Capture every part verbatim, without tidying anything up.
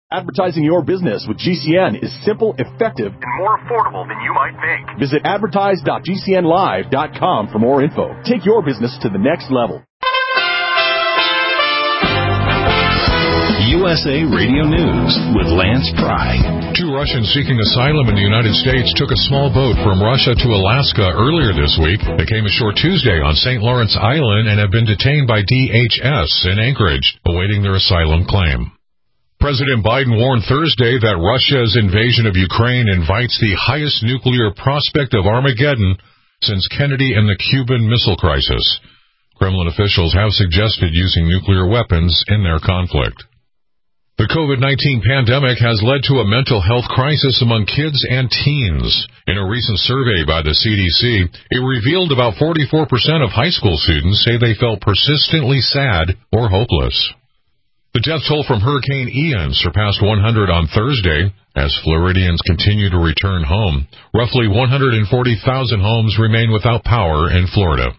Advertising your business with G C N is simple, effective, and more affordable than you might think. Visit advertise dot g c n live dot com for more info. Take your business to the next level. U S A Radio News with Lance Pry. Two Russians seeking asylum in the United States took a small boat from Russia to Alaska earlier this week. They came ashore Tuesday on Saint Lawrence Island and have been detained by D H S in Anchorage, awaiting their asylum claim. President Biden warned Thursday that Russia's invasion of Ukraine invites the highest nuclear prospect of Armageddon since Kennedy and the Cuban Missile Crisis. Kremlin officials have suggested using nuclear weapons in their conflict. The COVID nineteen pandemic has led to a mental health crisis among kids and teens. In a recent survey by the C D C, it revealed about forty-four percent of high school students say they felt persistently sad or hopeless. The death toll from Hurricane Ian surpassed one hundred on Thursday as Floridians continue to return home. Roughly one hundred forty thousand homes remain without power in Florida.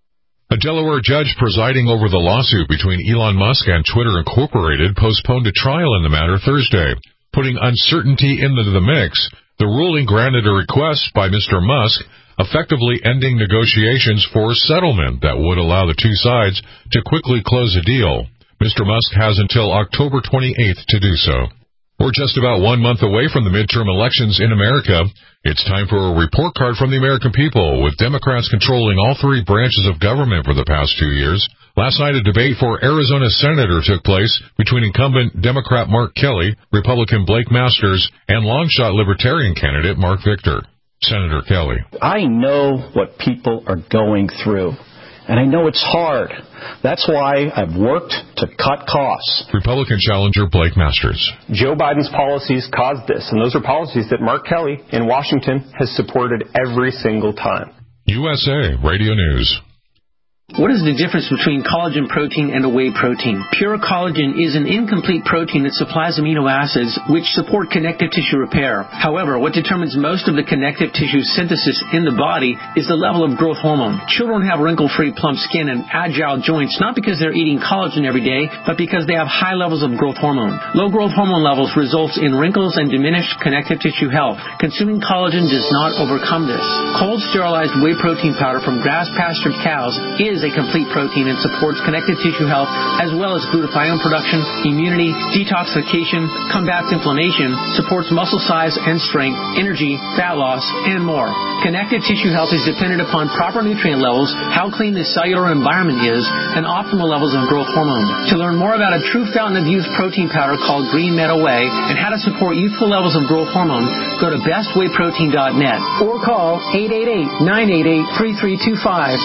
A Delaware judge presiding over the lawsuit between Elon Musk and Twitter Incorporated postponed a trial in the matter Thursday. Putting uncertainty into the mix, the ruling granted a request by Mister Musk, effectively ending negotiations for settlement that would allow the two sides to quickly close a deal. Mister Musk has until October twenty-eighth to do so. We're just about one month away from the midterm elections in America. It's time for a report card from the American people, with Democrats controlling all three branches of government for the past two years. Last night, a debate for Arizona senator took place between incumbent Democrat Mark Kelly, Republican Blake Masters, and long-shot Libertarian candidate Mark Victor. Senator Kelly. I know what people are going through, and I know it's hard. That's why I've worked to cut costs. Republican challenger Blake Masters. Joe Biden's policies caused this, and those are policies that Mark Kelly in Washington has supported every single time. U S A Radio News. What is the difference between collagen protein and a whey protein? Pure collagen is an incomplete protein that supplies amino acids which support connective tissue repair. However, what determines most of the connective tissue synthesis in the body is the level of growth hormone. Children have wrinkle-free, plump skin and agile joints not because they're eating collagen every day, but because they have high levels of growth hormone. Low growth hormone levels results in wrinkles and diminished connective tissue health. Consuming collagen does not overcome this. Cold sterilized whey protein powder from grass-pastured cows is a complete protein and supports connective tissue health as well as glutathione production, immunity, detoxification, combats inflammation, supports muscle size and strength, energy, fat loss, and more. Connective tissue health is dependent upon proper nutrient levels, how clean the cellular environment is, and optimal levels of growth hormone. To learn more about a true fountain of youth protein powder called Green Meadow Whey and how to support youthful levels of growth hormone, go to best whey protein dot net or call eight eight eight, nine eight eight, three three two five.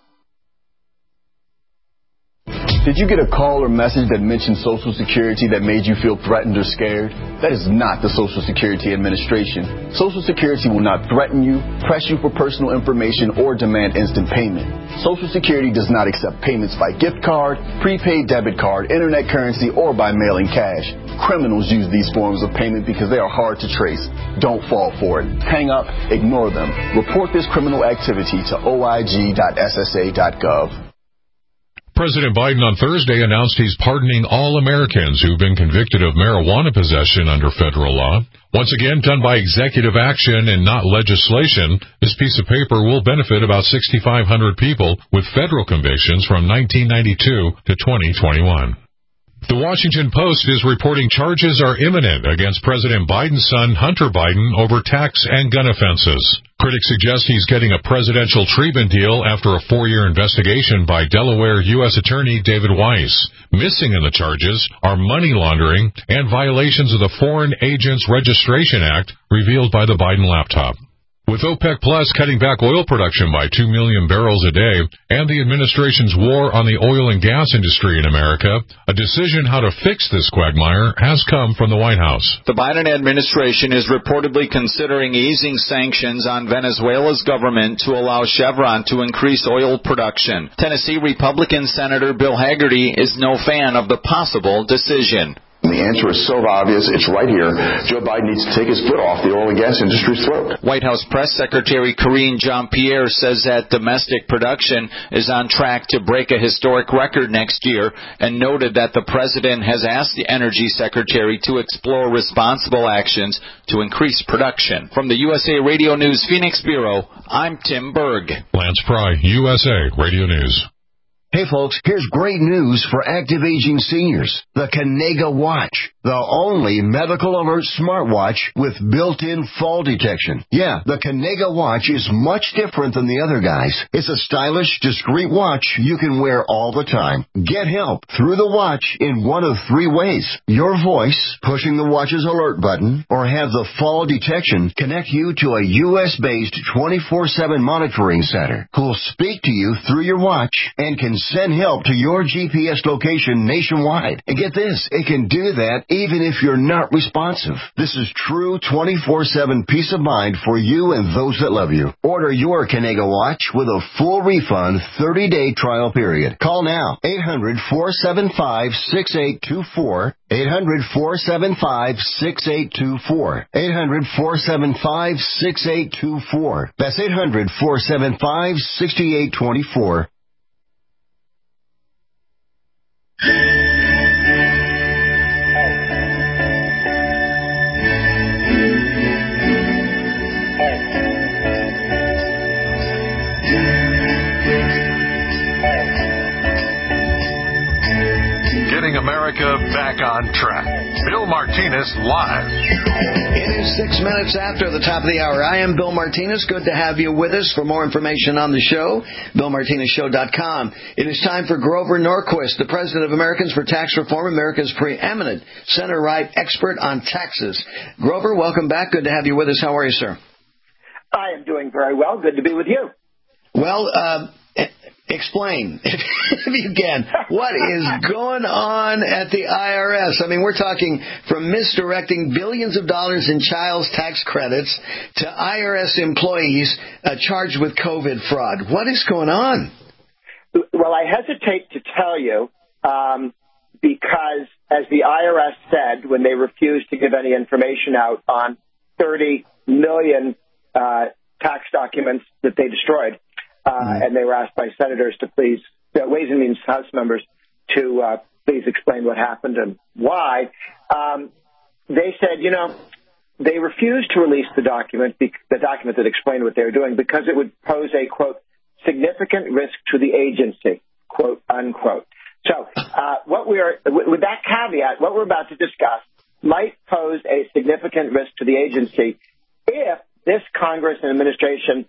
Did you get a call or message that mentioned Social Security that made you feel threatened or scared? That is not the Social Security Administration. Social Security will not threaten you, press you for personal information, or demand instant payment. Social Security does not accept payments by gift card, prepaid debit card, internet currency, or by mailing cash. Criminals use these forms of payment because they are hard to trace. Don't fall for it. Hang up, ignore them. Report this criminal activity to O I G dot S S A dot gov. President Biden on Thursday announced he's pardoning all Americans who've been convicted of marijuana possession under federal law. Once again, done by executive action and not legislation, this piece of paper will benefit about six thousand five hundred people with federal convictions from nineteen ninety-two to twenty twenty-one. The Washington Post is reporting charges are imminent against President Biden's son, Hunter Biden, over tax and gun offenses. Critics suggest he's getting a presidential treatment deal after a four-year investigation by Delaware U S Attorney David Weiss. Missing in the charges are money laundering and violations of the Foreign Agents Registration Act revealed by the Biden laptop. With OPEC Plus cutting back oil production by two million barrels a day and the administration's war on the oil and gas industry in America, a decision how to fix this quagmire has come from the White House. The Biden administration is reportedly considering easing sanctions on Venezuela's government to allow Chevron to increase oil production. Tennessee Republican Senator Bill Hagerty is no fan of the possible decision. And the answer is so obvious, it's right here. Joe Biden needs to take his foot off the oil and gas industry's throat. White House Press Secretary Karine Jean-Pierre says that domestic production is on track to break a historic record next year and noted that the president has asked the Energy Secretary to explore responsible actions to increase production. From the U S A Radio News Phoenix Bureau, I'm Tim Berg. Lance Pry, U S A Radio News. Hey folks, here's great news for active aging seniors. The Kanega Watch, the only medical alert smartwatch with built-in fall detection. Yeah, the Kanega Watch is much different than the other guys. It's a stylish, discreet watch you can wear all the time. Get help through the watch in one of three ways. Your voice, pushing the watch's alert button, or have the fall detection connect you to a U S-based twenty-four seven monitoring center who'll speak to you through your watch and can send help to your G P S location nationwide. And get this, it can do that even if you're not responsive. This is true twenty-four seven peace of mind for you and those that love you. Order your Kanega Watch with a full refund thirty-day trial period. Call now, eight hundred, four seven five, six eight two four, eight hundred, four seven five, six eight two four, eight hundred, four seven five, six eight two four. That's eight hundred, four seven five, six eight two four. Getting America back on track. Bill Martinez live. It is six minutes after the top of the hour. I am Bill Martinez. Good to have you with us. For more information on the show, bill martinez show dot com. It is time for Grover Norquist, the president of Americans for Tax Reform, America's preeminent center-right expert on taxes. Grover, welcome back. Good to have you with us. How are you, sir? I am doing very well. Good to be with you. Well, uh, explain, if you can, what is going on at the I R S? I mean, we're talking from misdirecting billions of dollars in child tax credits to I R S employees uh, charged with COVID fraud. What is going on? Well, I hesitate to tell you um, because, as the I R S said when they refused to give any information out on thirty million uh, tax documents that they destroyed, Uh, mm-hmm. and they were asked by senators to please, uh, Ways and Means House members to uh, please explain what happened and why. Um, they said, you know, they refused to release the document, the document that explained what they were doing, because it would pose a, quote, significant risk to the agency, quote, unquote. So uh, what we are, with that caveat, what we're about to discuss might pose a significant risk to the agency if this Congress and administration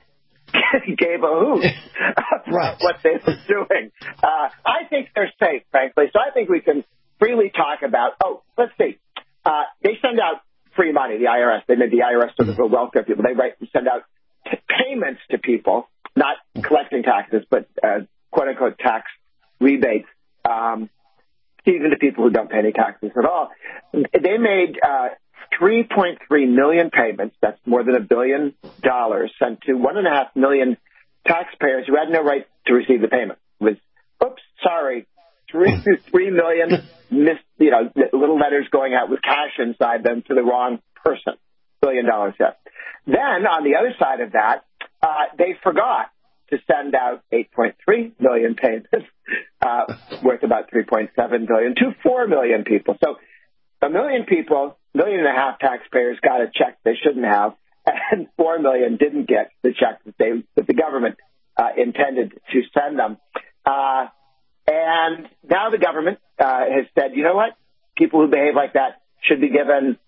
gave a hoot about right. what they were doing. Uh, I think they're safe, frankly. So I think we can freely talk about, oh, let's see. Uh, they send out free money, the I R S. They made the I R S sort of a welfare people. They write, send out t- payments to people, not collecting taxes, but uh, quote-unquote tax rebates, um, even to people who don't pay any taxes at all. They made uh, three point three million payments, that's more than a billion dollars, sent to one and a half million taxpayers who had no right to receive the payment. It was, oops, sorry, three, three million missed, you know, little letters going out with cash inside them to the wrong person. Billion dollars, yes. Then, on the other side of that, uh, they forgot to send out eight point three million payments, uh, worth about three point seven billion dollars to four million people. So a million people, million and a half taxpayers got a check they shouldn't have, and four million didn't get the check that they that the government uh, intended to send them. Uh, and now the government uh, has said, you know what? People who behave like that should be given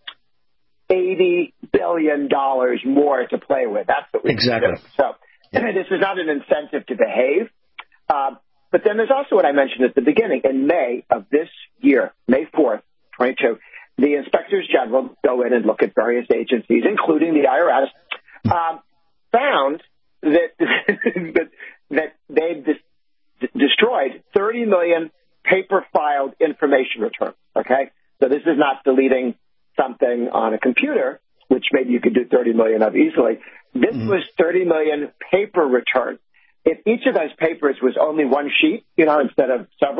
eighty billion dollars more to play with. That's what we exactly. do. So this is not an incentive to behave. Uh, but then there's also what I mentioned at the beginning. In May of this year, May fourth, twenty-two, the inspectors general go in and look at various agencies, including the I R S, um, found that that, that they dis- destroyed thirty million paper-filed information returns. Okay, so this is not deleting something on a computer, which maybe you could do thirty million of easily. This mm-hmm. was thirty million paper returns. If each of those papers was only one sheet, you know, instead of several,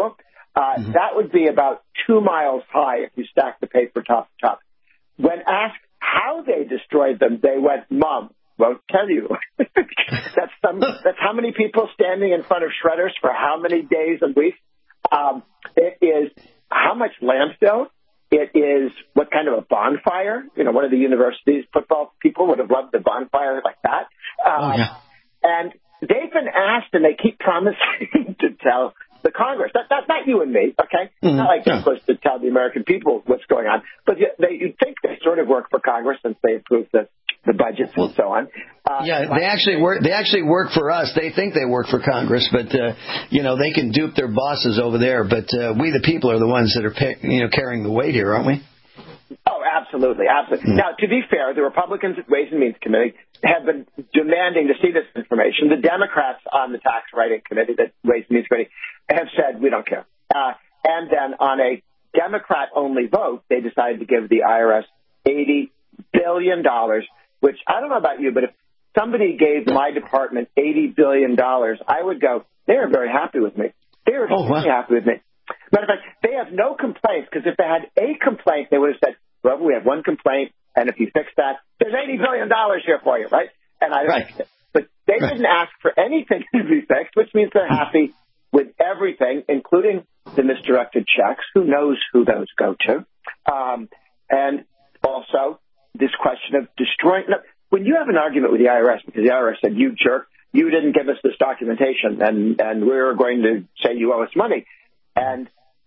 Uh, Mm-hmm. That would be about two miles high if you stack the paper top to top. When asked how they destroyed them, they went, Mom, won't tell you. that's some, that's how many people standing in front of shredders for how many days and weeks. Um, it is how much landfill. It is what kind of a bonfire. You know, one of the university's football people would have loved a bonfire like that. Um, oh, yeah. And they've been asked, and they keep promising to tell the Congress. That, that, not you and me, okay? Mm-hmm. Not like they're Yeah. supposed to tell the American people what's going on. But yet they, you'd think they sort of work for Congress since they approve the, the budgets and so on. Uh, Yeah, they actually work. They actually work for us. They think they work for Congress, but uh, you know they can dupe their bosses over there. But uh, we, the people, are the ones that are pay, you know carrying the weight here, aren't we? Oh, absolutely, absolutely. Now, to be fair, the Republicans at Ways and Means Committee have been demanding to see this information. The Democrats on the Tax Writing Committee, the Ways and Means Committee, have said, we don't care. Uh, and then on a Democrat-only vote, they decided to give the I R S eighty billion dollars, which I don't know about you, but if somebody gave my department eighty billion dollars, I would go, they are very happy with me. They are Oh, wow. very happy with me. Matter of fact, they have no complaints, because if they had a complaint, they would have said, well, we have one complaint, and if you fix that, there's eighty billion dollars here for you, right? And I Right. fixed it. But they Right. didn't ask for anything to be fixed, which means they're happy with everything, including the misdirected checks. Who knows who those go to? Um, and also this question of destroying. Look, when you have an argument with the I R S, because the I R S said, you jerk, you didn't give us this documentation, and, and we're going to say you owe us money. And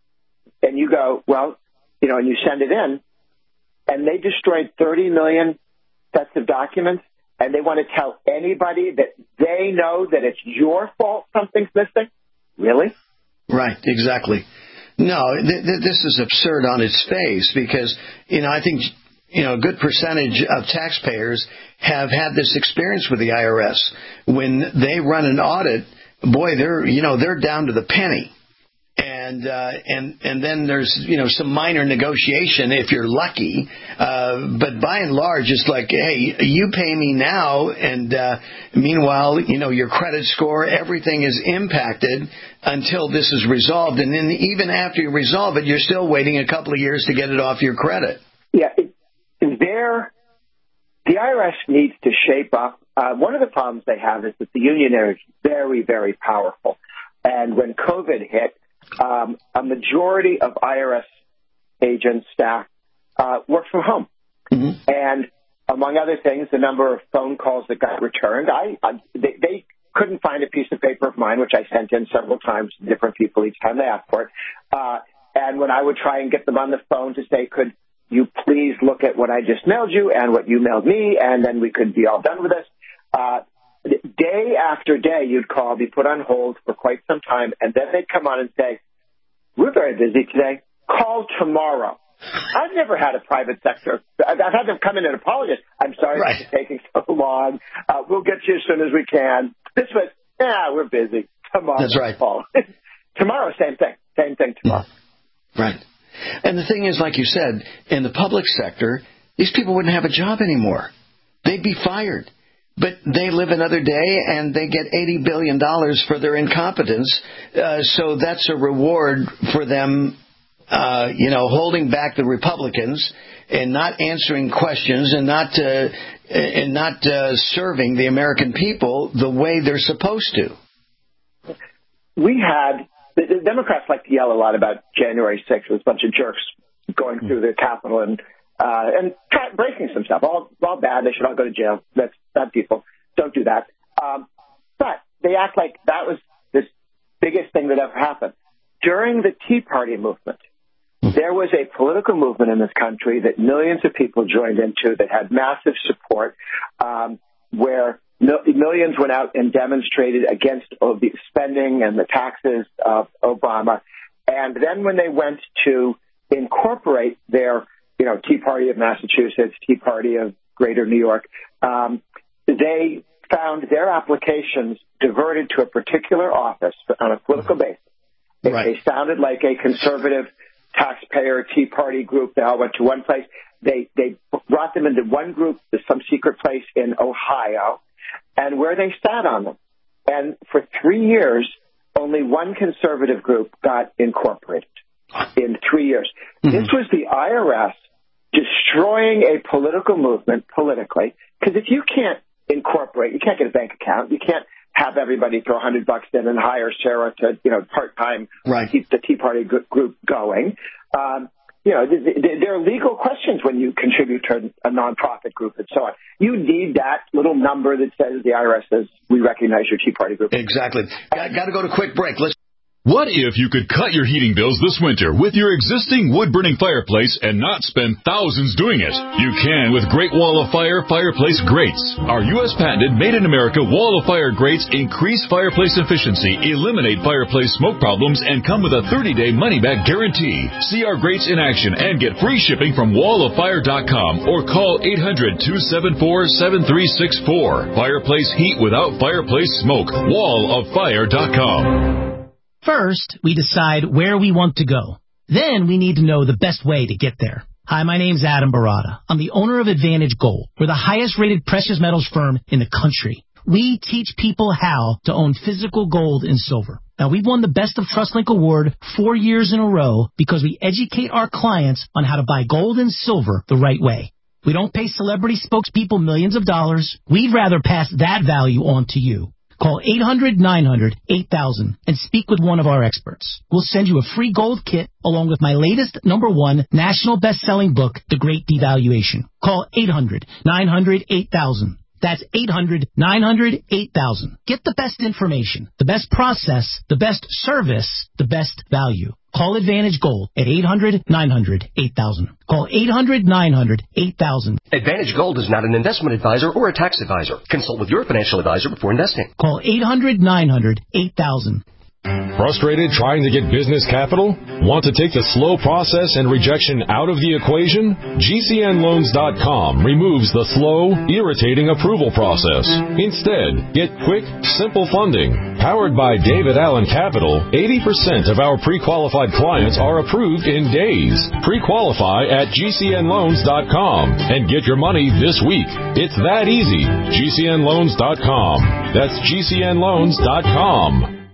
and you go, well, you know, and you send it in, and they destroyed thirty million sets of documents, and they want to tell anybody that they know that it's your fault something's missing? Really? Right, exactly. No, th- th- this is absurd on its face because, you know, I think, you know, a good percentage of taxpayers have had this experience with the I R S. When they run an audit, boy, they're, you know, they're down to the penny. And uh, and and then there's, you know, some minor negotiation if you're lucky, uh, but by and large it's like, hey, you pay me now, and uh, meanwhile, you know, your credit score, everything is impacted until this is resolved, and then even after you resolve it, you're still waiting a couple of years to get it off your credit. Yeah, it, there, the I R S needs to shape up. Uh, one of the problems they have is that the union is very, very powerful, and when COVID hit, Um, a majority of I R S agents, staff, uh, work from home. Mm-hmm. And among other things, the number of phone calls that got returned, I, I they, they couldn't find a piece of paper of mine, which I sent in several times to different people each time they asked for it. Uh, and when I would try and get them on the phone to say, could you please look at what I just mailed you and what you mailed me, and then we could be all done with this, uh, day after day, you'd call, be put on hold for quite some time, and then they'd come on and say, we're very busy today. Call tomorrow. I've never had a private sector. I've had them come in and apologize. I'm sorry Right. it's taking so long. Uh, we'll get you as soon as we can. This was, yeah, we're busy. Tomorrow. That's right. Call. Tomorrow, same thing. Same thing tomorrow. Right. And the thing is, like you said, in the public sector, these people wouldn't have a job anymore. They'd be fired. But they live another day, and they get eighty billion dollars for their incompetence. Uh, so that's a reward for them, uh, you know, holding back the Republicans and not answering questions and not uh, and not uh, serving the American people the way they're supposed to. We had the, the Democrats like to yell a lot about January sixth. It was a bunch of jerks going through the Capitol and uh, and try, breaking some stuff. All all bad. They should all go to jail. That's bad people. Don't do that. Um, but they act like that was this biggest thing that ever happened. During the Tea Party movement, there was a political movement in this country that millions of people joined into that had massive support, um, where millions went out and demonstrated against the spending and the taxes of Obama. And then when they went to incorporate their, you know, Tea Party of Massachusetts, Tea Party of Greater New York, um, they found their applications diverted to a particular office on a political basis. Right. They sounded like a conservative taxpayer Tea Party group. They all went to one place. They they brought them into one group to some secret place in Ohio, and where they sat on them. And for three years, only one conservative group got incorporated in three years. Mm-hmm. This was the I R S destroying a political movement politically, because if you can't incorporate, you can't get a bank account, you can't have everybody throw a hundred bucks in and hire Sarah to, you know, part-time right. keep the Tea Party group going. Um, you know, there are legal questions when you contribute to a nonprofit group and so on. You need that little number that says the I R S says we recognize your Tea Party group. Exactly. Got, got to go to quick break. Let's. What if you could cut your heating bills this winter with your existing wood-burning fireplace and not spend thousands doing it? You can with Great Wall of Fire Fireplace Grates. Our U S patented made-in-America Wall of Fire grates increase fireplace efficiency, eliminate fireplace smoke problems, and come with a thirty-day money-back guarantee. See our grates in action and get free shipping from wall of fire dot com or call eight hundred, two seven four, seven three six four. Fireplace heat without fireplace smoke. wall of fire dot com. First, we decide where we want to go. Then we need to know the best way to get there. Hi, my name's Adam Barada. I'm the owner of Advantage Gold. We're the highest-rated precious metals firm in the country. We teach people how to own physical gold and silver. Now, we've won the Best of TrustLink Award four years in a row because we educate our clients on how to buy gold and silver the right way. We don't pay celebrity spokespeople millions of dollars. We'd rather pass that value on to you. Call eight hundred, nine hundred, eight thousand and speak with one of our experts. We'll send you a free gold kit along with my latest number one national best-selling book, The Great Devaluation. Call eight hundred, nine hundred, eight thousand. That's eight hundred, nine hundred, eight thousand. Get the best information, the best process, the best service, the best value. Call Advantage Gold at eight hundred, nine hundred, eight thousand. Call eight hundred, nine hundred, eight thousand. Advantage Gold is not an investment advisor or a tax advisor. Consult with your financial advisor before investing. Call eight hundred, nine hundred, eight thousand. Frustrated trying to get business capital? Want to take the slow process and rejection out of the equation? G C N loans dot com removes the slow, irritating approval process. Instead, get quick, simple funding. Powered by David Allen Capital, eighty percent of our pre-qualified clients are approved in days. Pre-qualify at G C N loans dot com and get your money this week. It's that easy. G C N loans dot com. That's G C N loans dot com.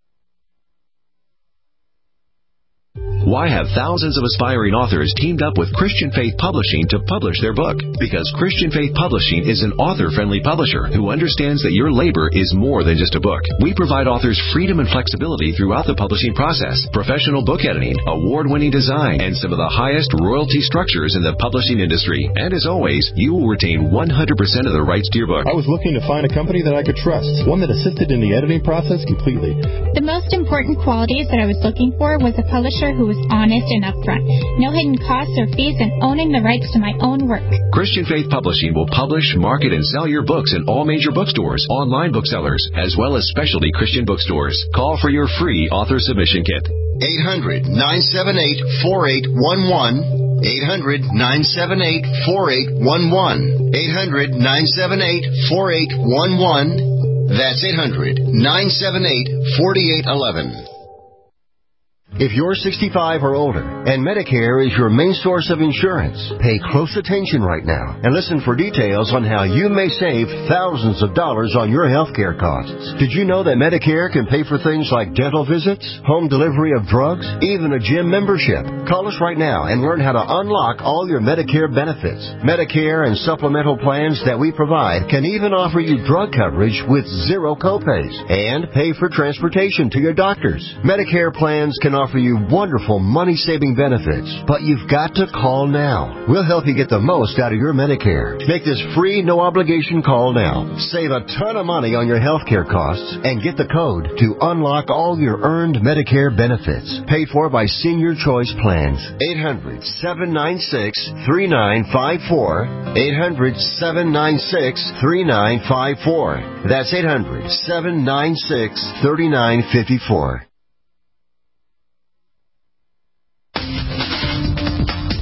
Why have thousands of aspiring authors teamed up with Christian Faith Publishing to publish their book? Because Christian Faith Publishing is an author-friendly publisher who understands that your labor is more than just a book. We provide authors freedom and flexibility throughout the publishing process, professional book editing, award-winning design, and some of the highest royalty structures in the publishing industry. And as always, you will retain one hundred percent of the rights to your book. I was looking to find a company that I could trust, one that assisted in the editing process completely. The most important qualities that I was looking for was a publisher who was honest and upfront, no hidden costs or fees, and owning the rights to my own work. Christian Faith Publishing will publish, market, and sell your books in all major bookstores, online booksellers, as well as specialty Christian bookstores. Call for your free author submission kit. eight hundred, nine seven eight, four eight one one. eight hundred, nine seven eight, four eight one one. eight hundred, nine seven eight, four eight one one. That's eight hundred, nine seven eight, four eight one one. If you're sixty-five or older and Medicare is your main source of insurance, pay close attention right now and listen for details on how you may save thousands of dollars on your health care costs. Did you know that Medicare can pay for things like dental visits, home delivery of drugs, even a gym membership? Call us right now and learn how to unlock all your Medicare benefits. Medicare and supplemental plans that we provide can even offer you drug coverage with zero copays and pay for transportation to your doctors. Medicare plans can offer you wonderful money-saving benefits, but you've got to call now. We'll help you get the most out of your Medicare. Make this free, no-obligation call now. Save a ton of money on your health care costs and get the code to unlock all your earned Medicare benefits. Paid for by Senior Choice Plans. eight hundred, seven nine six, three nine five four. eight hundred, seven nine six, three nine five four. That's eight hundred, seven nine six, three nine five four.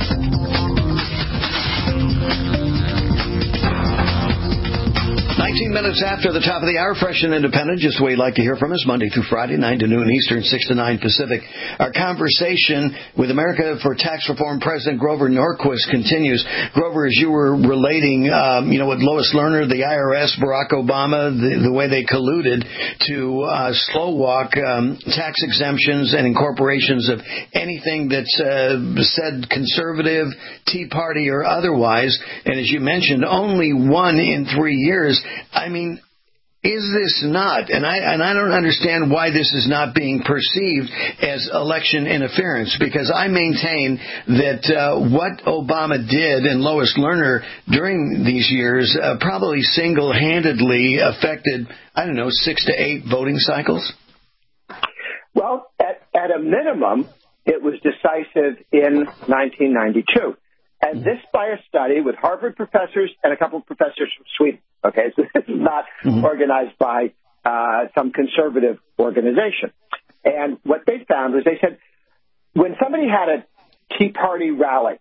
nineteen minutes after the top of the hour, fresh and independent, just the way you'd like to hear from us, Monday through Friday, nine to noon Eastern, six to nine Pacific. Our conversation with America for Tax Reform President Grover Norquist continues. Grover, as you were relating, um, you know, with Lois Lerner, the I R S, Barack Obama, the, the way they colluded to uh, slow walk um, tax exemptions and incorporations of anything that's uh, said conservative, Tea Party, or otherwise. And as you mentioned, only one in three years. I mean, is this not, and I and I don't understand why this is not being perceived as election interference, because I maintain that uh, what Obama did and Lois Lerner during these years uh, probably single-handedly affected, I don't know, six to eight voting cycles? Well, at, at a minimum, it was decisive in nineteen ninety-two. And this by a study with Harvard professors and a couple of professors from Sweden. Okay, so this is not mm-hmm. organized by uh, some conservative organization. And what they found was they said when somebody had a Tea Party rally,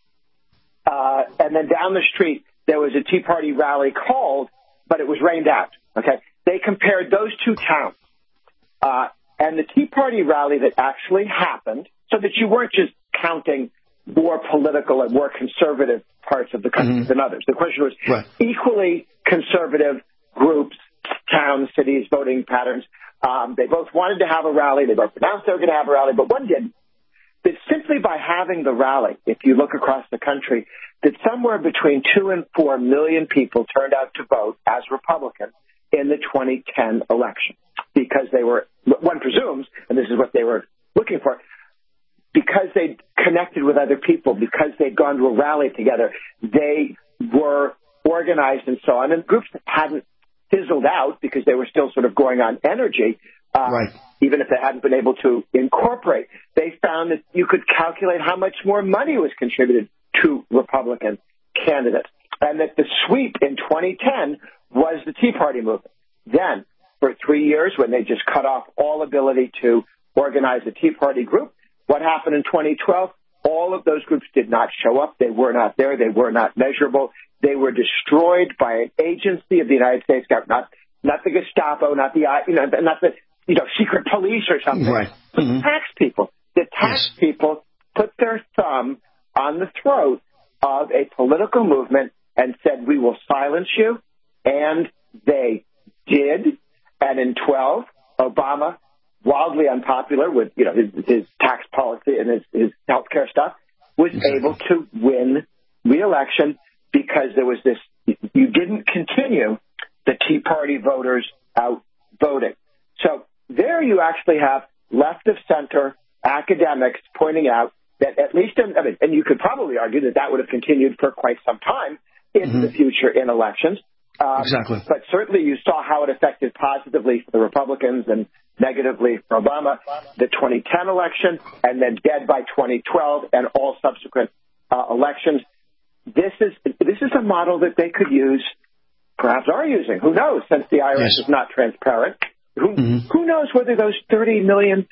uh, and then down the street there was a Tea Party rally called, but it was rained out. Okay, they compared those two towns, uh, and the Tea Party rally that actually happened, so that you weren't just counting more political and more conservative parts of the country mm-hmm. than others. The question was right. equally conservative groups, towns, cities, voting patterns. Um, they both wanted to have a rally. They both announced they were going to have a rally, but one didn't. That simply by having the rally, if you look across the country, that somewhere between two and four million people turned out to vote as Republicans in the twenty ten election because they were, one presumes, and this is what they were looking for, because they connected with other people, because they'd gone to a rally together, they were organized and so on. And groups that hadn't fizzled out because they were still sort of going on energy, uh, right. even if they hadn't been able to incorporate, they found that you could calculate how much more money was contributed to Republican candidates. And that the sweep in twenty ten was the Tea Party movement. Then, for three years, when they just cut off all ability to organize a Tea Party group, what happened in twenty twelve? All of those groups did not show up. They were not there. They were not measurable. They were destroyed by an agency of the United States government, not, not the Gestapo, not the, you know, not the, you know, secret police or something. Right. But Mm-hmm. the tax people. The tax yes. people put their thumb on the throat of a political movement and said, we will silence you. And they did. And in twelve, Obama, wildly unpopular with, you know, his, his tax policy and his, his health care stuff, was exactly. able to win re-election because there was this, you didn't continue the Tea Party voters out voting. So there you actually have left of center academics pointing out that at least, in, I mean, and you could probably argue that that would have continued for quite some time into mm-hmm. the future in elections. Um, exactly. But certainly you saw how it affected positively for the Republicans and negatively for Obama, the twenty ten election, and then dead by twenty twelve and all subsequent uh, elections. This is this is a model that they could use, perhaps are using. Who knows, since the I R S yes. is not transparent. Who, mm-hmm. who knows whether those thirty million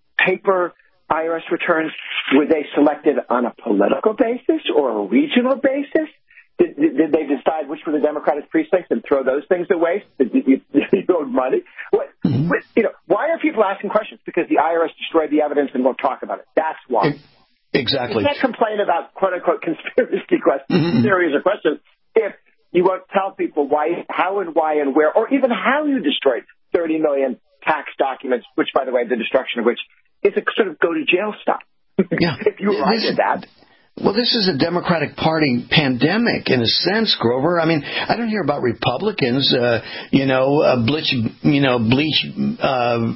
paper I R S returns, were they selected on a political basis or a regional basis? Did, did, did they decide which were the Democratic precincts and throw those things away? Did you, you owed money? What, mm-hmm. what, you know, why are people asking questions? Because the I R S destroyed the evidence and won't talk about it. That's why. Exactly. You can't complain about quote-unquote conspiracy questions, mm-hmm. theories or questions, if you won't tell people why, how and why and where, or even how you destroyed thirty million tax documents, which, by the way, the destruction of which is a sort of go-to-jail stop. Yeah. If you write that. Well, this is a Democratic Party pandemic in a sense, Grover. I mean, I don't hear about Republicans, uh, you know, uh, bleach, you know, bleach, uh,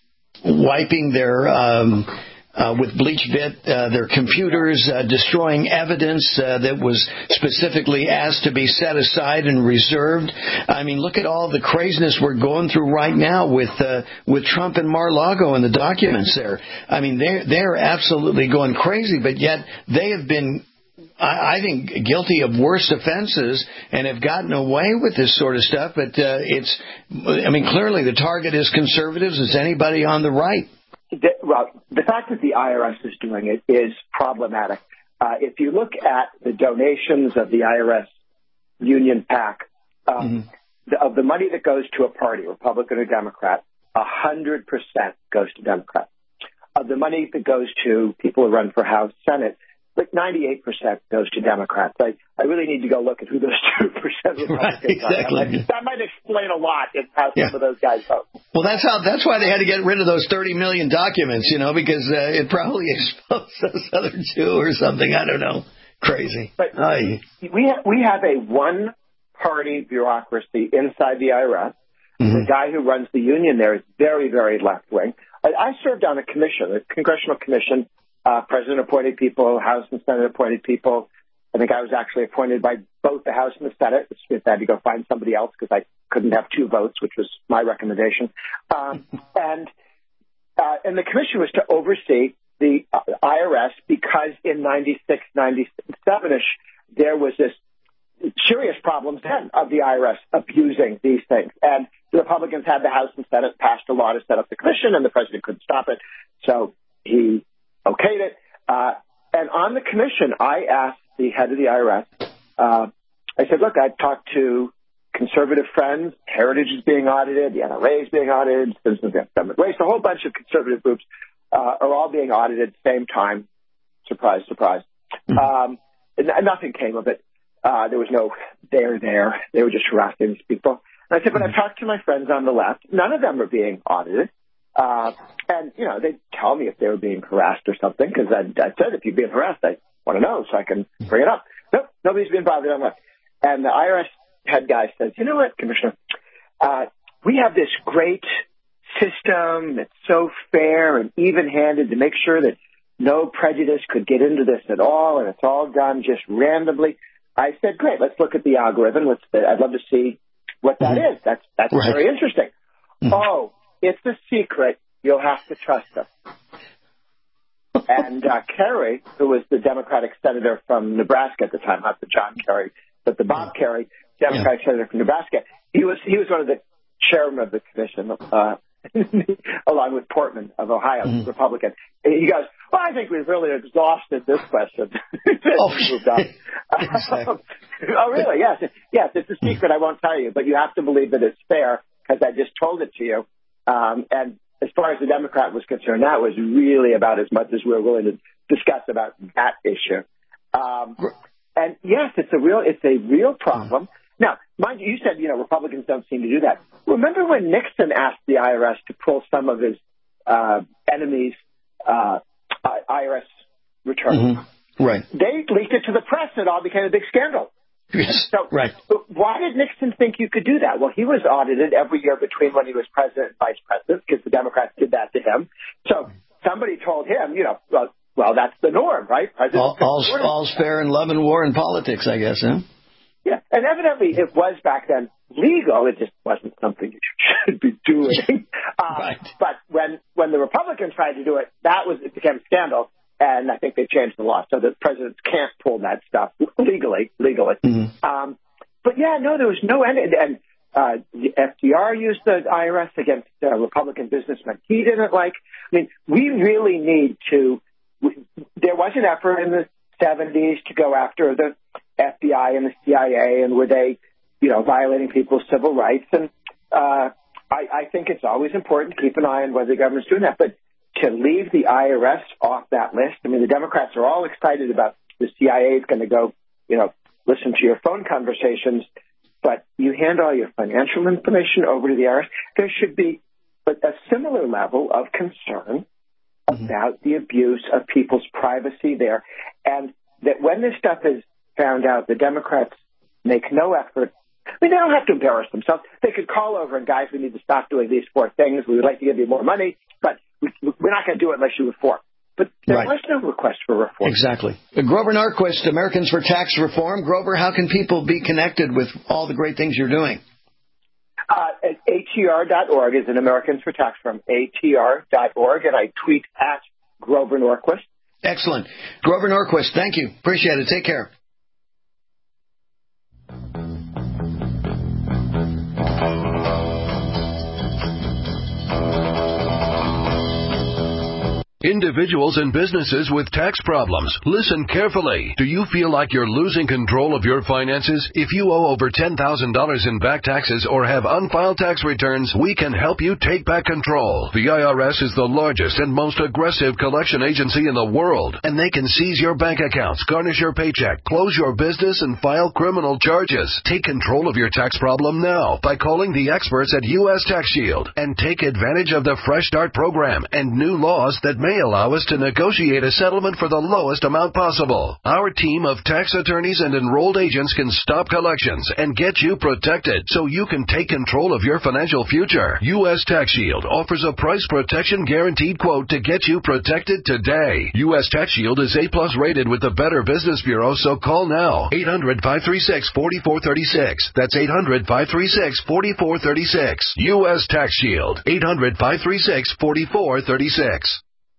wiping their, um, uh, with BleachBit, uh, their computers, uh, destroying evidence uh, that was specifically asked to be set aside and reserved. I mean, look at all the craziness we're going through right now with uh, with Trump and Mar-a-Lago and the documents there. I mean, they're, they're absolutely going crazy, but yet they have been, I think, guilty of worse offenses and have gotten away with this sort of stuff. But uh, it's, I mean, clearly the target is conservatives. It's anybody on the right. Well, the fact that the I R S is doing it is problematic. Uh, if you look at the donations of the I R S Union PAC, um, mm-hmm. the, of the money that goes to a party, Republican or Democrat, one hundred percent goes to Democrats. Of the money that goes to people who run for House, Senate, like ninety-eight percent goes to Democrats. I, I really need to go look at who those two percent Republicans right, exactly. are. That might, that might explain a lot in how yeah. some of those guys vote. Well, that's how. That's why they had to get rid of those thirty million documents, you know, because uh, it probably exposed those other two or something. I don't know. Crazy. But Aye. we ha- we have a one-party bureaucracy inside the I R S. Mm-hmm. The guy who runs the union there is very, very left-wing. I, I served on a commission, a congressional commission. Uh, President appointed people, House and Senate appointed people. I think I was actually appointed by both the House and the Senate. Smith had to go find somebody else because I couldn't have two votes, which was my recommendation. Um, and uh, and the commission was to oversee the uh, I R S because in ninety-six, ninety-seven-ish, there was this serious problems then of the I R S abusing these things. And the Republicans had the House and Senate passed a law to set up the commission, and the president couldn't stop it. So he okayed it. Uh, and on the commission, I asked the head of the I R S, uh, I said, look, I've talked to conservative friends. Heritage is being audited. The N R A is being audited. Citizens Against Government Waste. A whole bunch of conservative groups uh, are all being audited at the same time. Surprise, surprise. Mm-hmm. Um, and nothing came of it. Uh, there was no there there. They were just harassing these people. And I said, but I've talked to my friends on the left. None of them are being audited. Uh, and, you know, they'd tell me if they were being harassed or something, because I, I said, if you're being harassed, I want to know so I can bring it up. Nope, nobody's being bothered on that. And the I R S head guy says, you know what, Commissioner, uh, we have this great system that's so fair and even-handed to make sure that no prejudice could get into this at all, and it's all done just randomly. I said, great, let's look at the algorithm. Let's, I'd love to see what that mm-hmm. is. That's, that's right. very interesting. Mm-hmm. Oh, it's a secret. You'll have to trust us. And uh, Kerry, who was the Democratic senator from Nebraska at the time, not the John Kerry, but the Bob Kerry, Democratic yeah. senator from Nebraska, he was he was one of the chairmen of the commission, uh, along with Portman of Ohio, mm-hmm. Republican. And he goes, well, I think we've really exhausted this question. oh, exactly. um, oh, really? Yes. Yes, it's a secret. I won't tell you, but you have to believe that it's fair because I just told it to you. Um, and as far as the Democrat was concerned, that was really about as much as we were willing to discuss about that issue. Um, and yes, it's a real, it's a real problem. Now, mind you, you said, you know, Republicans don't seem to do that. Remember when Nixon asked the I R S to pull some of his uh, enemies' uh, I R S returns? Mm-hmm. Right. They leaked it to the press, and it all became a big scandal. Yes. So, right. Why did Nixon think you could do that? Well, he was audited every year between when he was president and vice president because the Democrats did that to him. So somebody told him, you know, well, well that's the norm, right? All, all's, all's fair in love and war and politics, I guess, huh? Yeah, and evidently it was back then legal. It just wasn't something you should be doing. uh, right. But when when the Republicans tried to do it, that was it became a scandal. And I think they changed the law so that presidents can't pull that stuff legally. Legally, mm-hmm. um, but yeah, no, there was no end. And uh, F D R used the I R S against uh, Republican businessmen. He didn't like. I mean, we really need to. We, there was an effort in the seventies to go after the F B I and the C I A, and were they, you know, violating people's civil rights? And uh, I, I think it's always important to keep an eye on whether the government's doing that, but to leave the I R S off that list. I mean, the Democrats are all excited about the C I A is going to go, you know, listen to your phone conversations, but you hand all your financial information over to the I R S. There should be a similar level of concern mm-hmm. about the abuse of people's privacy there, and that when this stuff is found out, the Democrats make no effort. I mean, they don't have to embarrass themselves. They could call over and, guys, we need to stop doing these four things. We would like to give you more money, but we're not going to do it unless you reform. But there right. was no request for reform. Exactly. Grover Norquist, Americans for Tax Reform. Grover, how can people be connected with all the great things you're doing? Uh, A T R dot org is an Americans for Tax Reform, A T R dot org, and I tweet at Grover Norquist. Excellent. Grover Norquist, thank you. Appreciate it. Take care. Individuals and businesses with tax problems, listen carefully. Do you feel like you're losing control of your finances? If you owe over ten thousand dollars in back taxes or have unfiled tax returns, we can help you take back control. The I R S is the largest and most aggressive collection agency in the world, and they can seize your bank accounts, garnish your paycheck, close your business, and file criminal charges. Take control of your tax problem now by calling the experts at U S Tax Shield and take advantage of the Fresh Start program and new laws that may allow us to negotiate a settlement for the lowest amount possible. Our team of tax attorneys and enrolled agents can stop collections and get you protected so you can take control of your financial future. U S Tax Shield offers a price protection guaranteed quote to get you protected today. U S Tax Shield is A plus rated with the Better Business Bureau, so call now. eight hundred, five three six, four four three six. That's eight hundred, five three six, four four three six. U S Tax Shield. eight hundred, five three six, four four three six.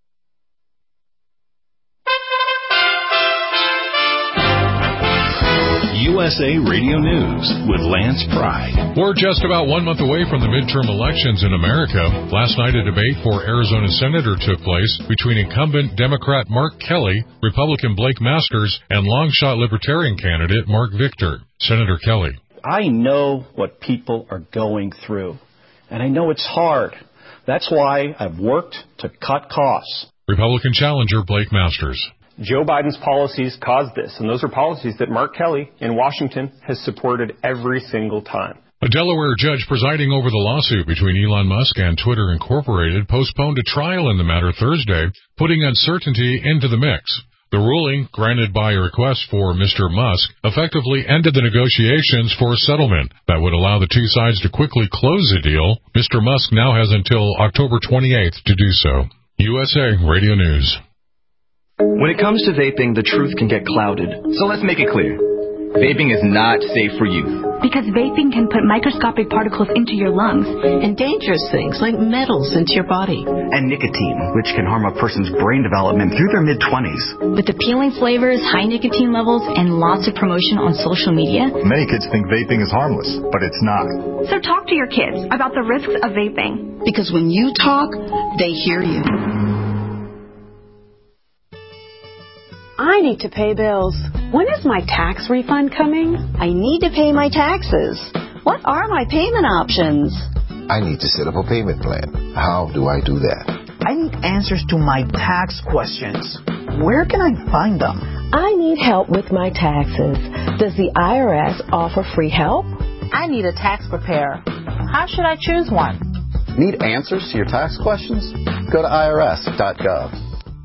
U S A Radio News with Lance Pride. We're just about one month away from the midterm elections in America. Last night, a debate for Arizona Senator took place between incumbent Democrat Mark Kelly, Republican Blake Masters, and long-shot Libertarian candidate Mark Victor. Senator Kelly. I know what people are going through, and I know it's hard. That's why I've worked to cut costs. Republican challenger Blake Masters. Joe Biden's policies caused this, and those are policies that Mark Kelly in Washington has supported every single time. A Delaware judge presiding over the lawsuit between Elon Musk and Twitter Incorporated postponed a trial in the matter Thursday, putting uncertainty into the mix. The ruling, granted by a request for Mister Musk, effectively ended the negotiations for a settlement that would allow the two sides to quickly close the deal. Mister Musk now has until October twenty-eighth to do so. U S A Radio News. When it comes to vaping, the truth can get clouded. So let's make it clear. Vaping is not safe for youth. Because vaping can put microscopic particles into your lungs. And dangerous things like metals into your body. And nicotine, which can harm a person's brain development through their mid-twenties. With appealing flavors, high nicotine levels, and lots of promotion on social media. Many kids think vaping is harmless, but it's not. So talk to your kids about the risks of vaping. Because when you talk, they hear you. I need to pay bills. When is my tax refund coming? I need to pay my taxes. What are my payment options? I need to set up a payment plan. How do I do that? I need answers to my tax questions. Where can I find them? I need help with my taxes. Does the I R S offer free help? I need a tax preparer. How should I choose one? Need answers to your tax questions? Go to I R S dot gov.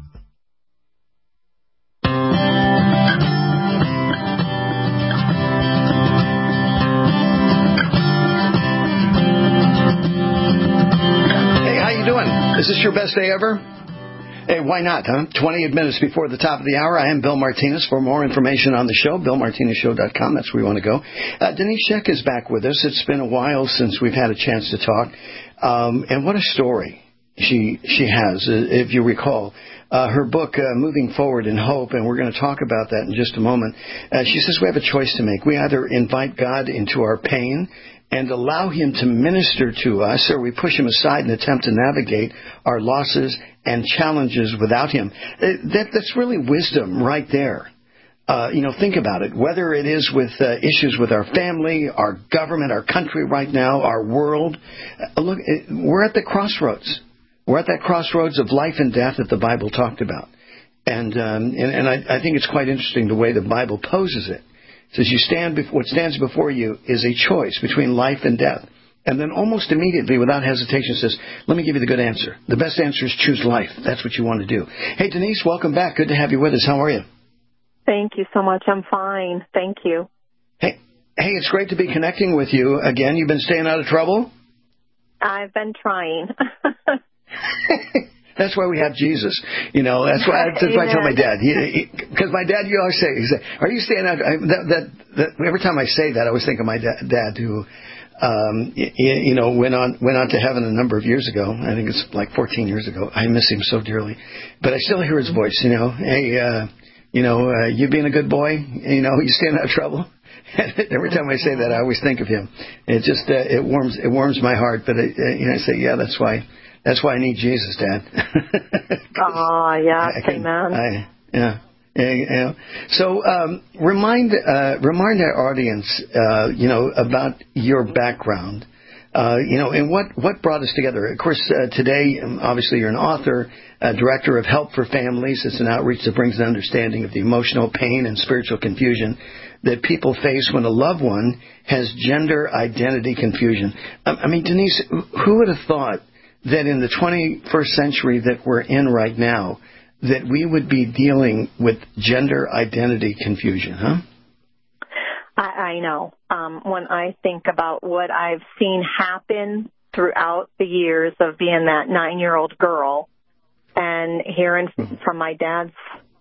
Is this your best day ever? Hey, why not, huh? twenty-eight minutes before the top of the hour. I am Bill Martinez. For more information on the show, bill martinez show dot com. That's where we want to go. Uh, Denise Scheck is back with us. It's been a while since we've had a chance to talk. Um, and what a story she she has, if you recall. Uh, her book, uh, Moving Forward in Hope, and we're going to talk about that in just a moment. Uh, she says we have a choice to make. We either invite God into our pain and allow him to minister to us, or we push him aside and attempt to navigate our losses and challenges without him. That, that's really wisdom right there. Uh, you know, think about it. Whether it is with uh, issues with our family, our government, our country right now, our world, uh, look, we're at the crossroads. We're at that crossroads of life and death that the Bible talked about. And um, and, and I, I think it's quite interesting the way the Bible poses it. It says you stand before, what stands before you is a choice between life and death. And then almost immediately, without hesitation, says, let me give you the good answer. The best answer is choose life. That's what you want to do. Hey, Denise, welcome back. Good to have you with us. How are you? Thank you so much. I'm fine. Thank you. Hey, hey, it's great to be connecting with you again. You've been staying out of trouble? I've been trying. That's why we have Jesus. You know, that's why, that's why I tell my dad. Because my dad, you always say, he said, are you staying out? I, that, that, that, every time I say that, I always think of my dad, dad who, um, you, you know, went on went on to heaven a number of years ago. I think it's like fourteen years ago. I miss him so dearly. But I still hear his voice, you know. Hey, uh, you know, uh, you being a good boy, you know, you staying out of trouble. And every time I say that, I always think of him. It just, uh, it warms it warms my heart. But, it, uh, you know, I say, yeah, that's why. That's why I need Jesus, Dad. Oh, yeah, I can, amen. I, yeah. Yeah, yeah. So um, remind uh, remind our audience, uh, you know, about your background, uh, you know, and what, what brought us together. Of course, uh, today, um, obviously, you're an author, uh, director of Help for Families. It's an outreach that brings an understanding of the emotional pain and spiritual confusion that people face when a loved one has gender identity confusion. I, I mean, Denise, who would have thought that in the twenty-first century that we're in right now, that we would be dealing with gender identity confusion, huh? I, I know. Um, when I think about what I've seen happen throughout the years of being that nine-year-old girl and hearing mm-hmm. from my dad's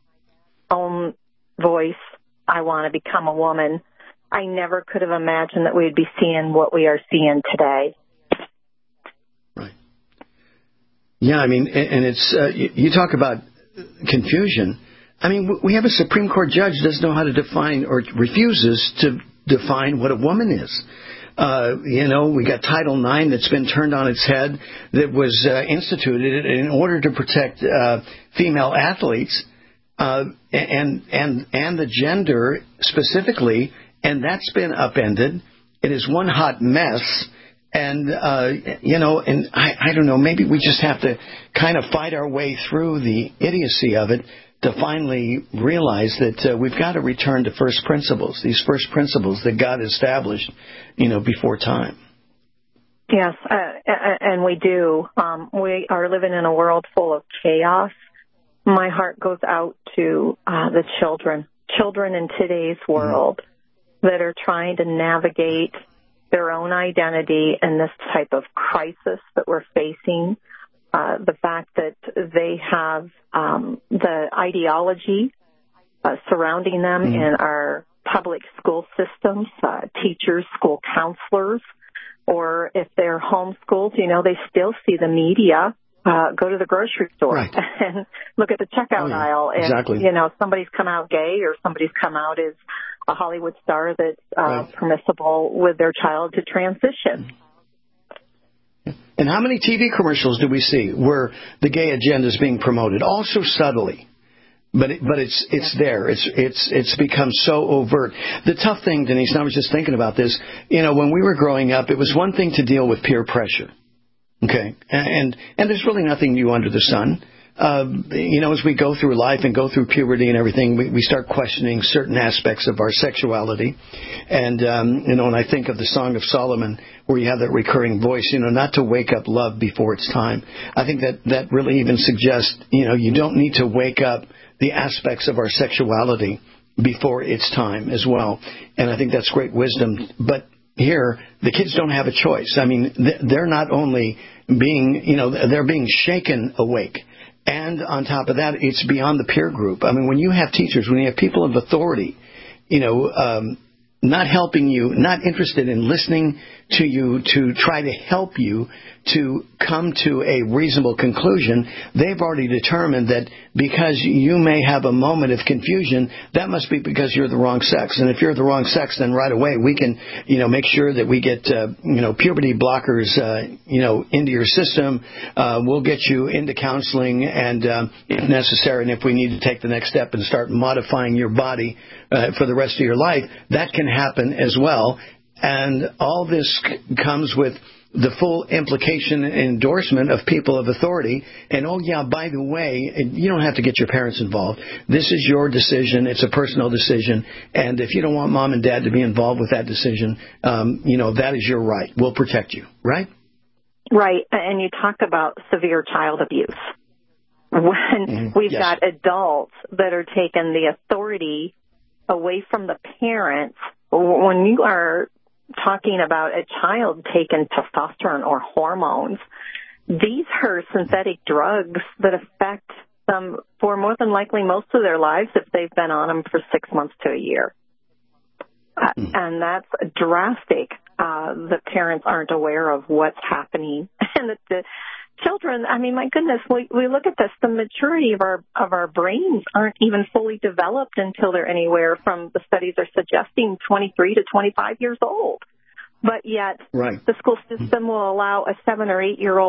own voice, I want to become a woman, I never could have imagined that we'd be seeing what we are seeing today. Right. Yeah, I mean, and it's, uh, you talk about confusion. I mean, we have a Supreme Court judge who doesn't know how to define or refuses to define what a woman is. Uh, you know, we got Title nine that's been turned on its head that was uh, instituted in order to protect uh, female athletes uh, and and and the gender specifically, and that's been upended. It is one hot mess. And, uh, you know, and I, I don't know, maybe we just have to kind of fight our way through the idiocy of it to finally realize that uh, we've got to return to first principles, these first principles that God established, you know, before time. Yes, uh, and we do. Um, we are living in a world full of chaos. My heart goes out to uh, the children, children in today's world mm-hmm. that are trying to navigate their own identity in this type of crisis that we're facing. Uh, the fact that they have um, the ideology uh, surrounding them mm-hmm. in our public school systems, uh, teachers, school counselors, or if they're homeschooled, you know, they still see the media uh, go to the grocery store right. and look at the checkout oh, yeah. aisle. And, exactly. you know, somebody's come out gay or somebody's come out as a Hollywood star that's uh, right. permissible with their child to transition. And how many T V commercials do we see where the gay agenda is being promoted? Also subtly, but it, but it's it's there. It's it's it's become so overt. The tough thing, Denise, and I was just thinking about this. You know, when we were growing up, it was one thing to deal with peer pressure. Okay, and and there's really nothing new under the sun. Uh, you know, as we go through life and go through puberty and everything, we, we start questioning certain aspects of our sexuality. And, um, you know, and I think of the Song of Solomon where you have that recurring voice, you know, not to wake up love before it's time. I think that that really even suggests, you know, you don't need to wake up the aspects of our sexuality before it's time as well. And I think that's great wisdom. But here, the kids don't have a choice. I mean, they're not only being, you know, they're being shaken awake. And on top of that, it's beyond the peer group. I mean, when you have teachers, when you have people of authority, you know, um, not helping you, not interested in listening to you to try to help you to come to a reasonable conclusion, they've already determined that because you may have a moment of confusion, that must be because you're the wrong sex. And if you're the wrong sex, then right away we can, you know, make sure that we get, uh, you know, puberty blockers, uh, you know, into your system. Uh, we'll get you into counseling and, um, if necessary, and if we need to take the next step and start modifying your body uh, for the rest of your life, that can happen as well. And all this c- comes with the full implication and endorsement of people of authority. And, oh, yeah, by the way, you don't have to get your parents involved. This is your decision. It's a personal decision. And if you don't want mom and dad to be involved with that decision, um, you know, that is your right. We'll protect you, right? Right. And you talked about severe child abuse. When mm-hmm. we've yes. got adults that are taking the authority away from the parents, when you are talking about a child taking testosterone or hormones, these are synthetic drugs that affect them for more than likely most of their lives if they've been on them for six months to a year. Uh, and that's drastic. Uh, the parents aren't aware of what's happening. And that the children, I mean, my goodness, we, we look at this, the maturity of our of our brains aren't even fully developed until they're anywhere from, the studies are suggesting, twenty-three to twenty-five years old. But yet right. the school system will allow a seven or eight-year-old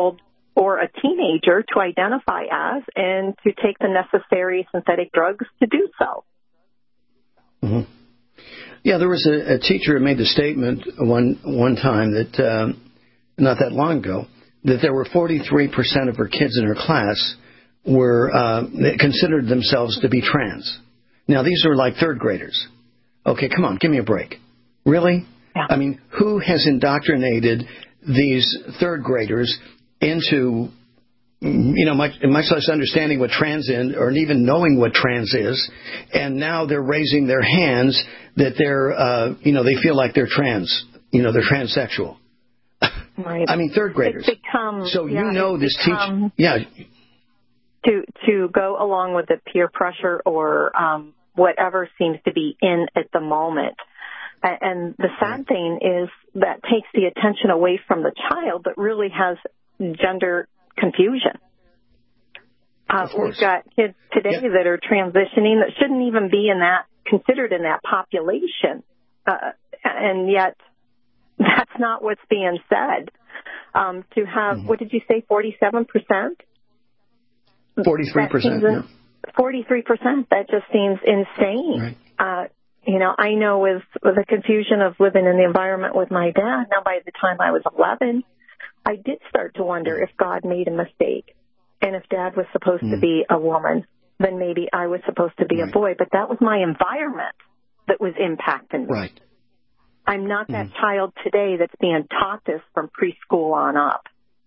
or a teenager to identify as and to take the necessary synthetic drugs to do so. Mm-hmm. Yeah, there was a, a teacher who made the statement one one time that, um, not that long ago, that there were forty-three percent of her kids in her class were uh, considered themselves to be trans. Now, these are like third graders. Okay, come on, give me a break. Really? Yeah. I mean, who has indoctrinated these third graders into, you know, much, much less understanding what trans is or even knowing what trans is, and now they're raising their hands that they're, uh, you know, they feel like they're trans, you know, they're transsexual. Right. I mean, third graders. It's become, so yeah, you know this teacher. Yeah. To, to go along with the peer pressure or um, whatever seems to be in at the moment. And the sad thing is that takes the attention away from the child, but really has gender confusion. Uh, we've got kids today yeah. that are transitioning that shouldn't even be in that considered in that population, uh, and yet that's not what's being said. Um, to have mm-hmm. what did you say, forty-seven percent? Forty-three percent. Yeah. Forty-three percent. That just seems insane. Right. Uh, You know, I know with, with the confusion of living in the environment with my dad, now by the time I was eleven, I did start to wonder if God made a mistake. And if Dad was supposed mm. to be a woman, then maybe I was supposed to be right. a boy. But that was my environment that was impacting me. Right. I'm not that mm. child today that's being taught this from preschool on up.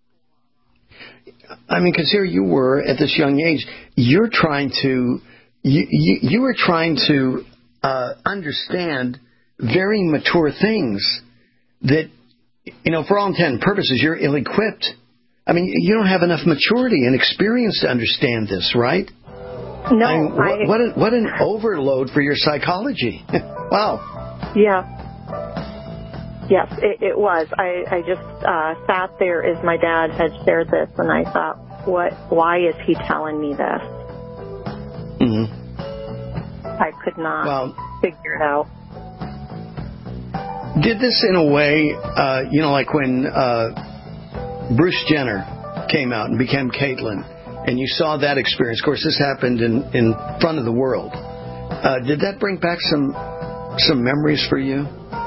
I mean, because here you were at this young age, you're trying to, you, you, you were trying to, Uh, understand very mature things that, you know, for all intent and purposes, you're ill-equipped. I mean, you don't have enough maturity and experience to understand this, right? No. I mean, what, I, what, an, what an overload for your psychology. Wow. Yeah. Yes, it, it was. I, I just uh, sat there as my dad had shared this, and I thought, what? Why is he telling me this? Mm-hmm. I could not well, figure it out. Did this in a way, uh, you know, like when uh, Bruce Jenner came out and became Caitlyn, and you saw that experience. Of course, this happened in, in front of the world. Uh, did that bring back some some memories for you?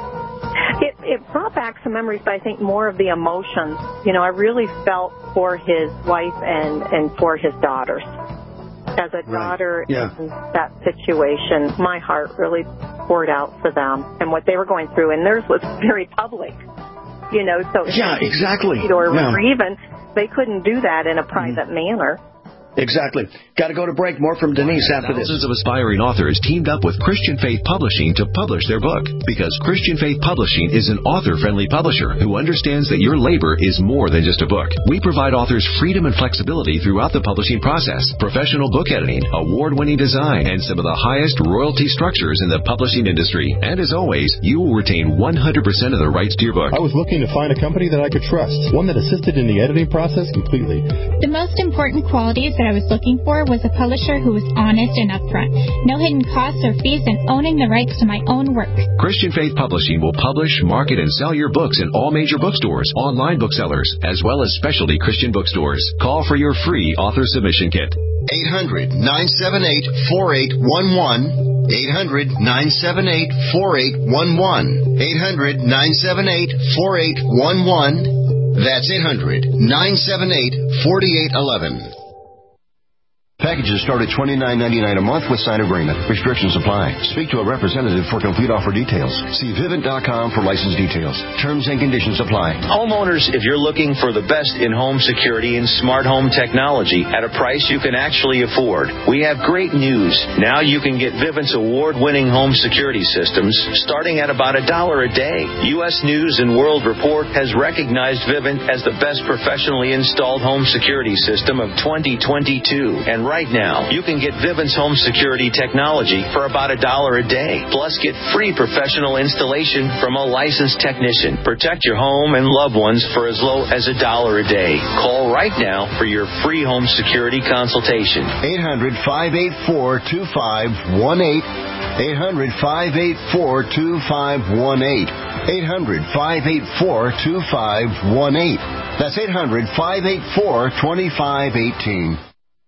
It, it brought back some memories, but I think more of the emotions. You know, I really felt for his wife and, and for his daughters. As a daughter right. yeah. in that situation, my heart really poured out for them and what they were going through. And theirs was very public, you know. So yeah, exactly. Or yeah. even they couldn't do that in a private mm. manner. Exactly. Got to go to break. More from Denise after Thousands this. Thousands of aspiring authors teamed up with Christian Faith Publishing to publish their book. Because Christian Faith Publishing is an author-friendly publisher who understands that your labor is more than just a book. We provide authors freedom and flexibility throughout the publishing process, professional book editing, award-winning design, and some of the highest royalty structures in the publishing industry. And as always, you will retain one hundred percent of the rights to your book. I was looking to find a company that I could trust, one that assisted in the editing process completely. The most important qualities that I was looking for was a publisher who was honest and upfront. No hidden costs or fees, and owning the rights to my own work. Christian Faith Publishing will publish, market, and sell your books in all major bookstores, online booksellers, as well as specialty Christian bookstores. Call for your free author submission kit. eight hundred, nine seven eight, four eight one one. eight hundred, nine seven eight, four eight one one. eight hundred, nine seven eight, four eight one one. That's eight hundred, nine seven eight, four eight one one. Packages start at twenty-nine ninety-nine a month with sign agreement. Restrictions apply. Speak to a representative for complete offer details. See Vivint dot com for license details. Terms and conditions apply. Homeowners, if you're looking for the best in-home security and smart home technology at a price you can actually afford, we have great news. Now you can get Vivint's award-winning home security systems starting at about a dollar a day. U S News and World Report has recognized Vivint as the best professionally installed home security system of twenty twenty-two. And right now, you can get Vivint's home security technology for about a dollar a day. Plus, get free professional installation from a licensed technician. Protect your home and loved ones for as low as a dollar a day. Call right now for your free home security consultation. eight hundred, five eight four, two five one eight. eight hundred, five eight four, two five one eight. eight hundred, five eight four, two five one eight. That's eight hundred, five eight four, two five one eight.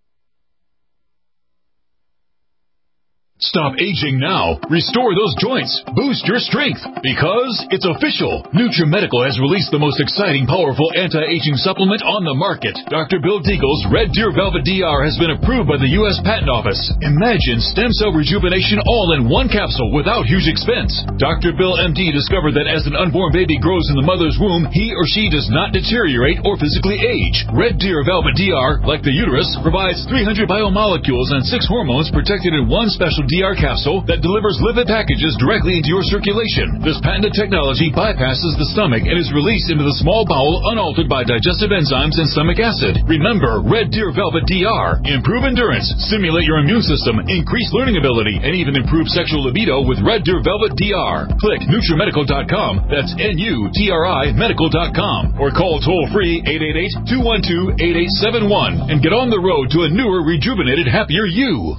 Stop aging now. Restore those joints. Boost your strength. Because it's official. NutriMedical has released the most exciting, powerful anti-aging supplement on the market. Doctor Bill Deagle's Red Deer Velvet D R has been approved by the U S Patent Office. Imagine stem cell rejuvenation all in one capsule without huge expense. Doctor Bill M D discovered that as an unborn baby grows in the mother's womb, he or she does not deteriorate or physically age. Red Deer Velvet D R, like the uterus, provides three hundred biomolecules and six hormones protected in one special D R capsule that delivers lipid packages directly into your circulation. This patented technology bypasses the stomach and is released into the small bowel unaltered by digestive enzymes and stomach acid. Remember, Red Deer Velvet D R. Improve endurance, stimulate your immune system, increase learning ability, and even improve sexual libido with Red Deer Velvet D R. Click NutriMedical dot com. That's N U T R I medical dot com. Or call toll-free eight eight eight, two one two, eight eight seven one and get on the road to a newer, rejuvenated, happier you.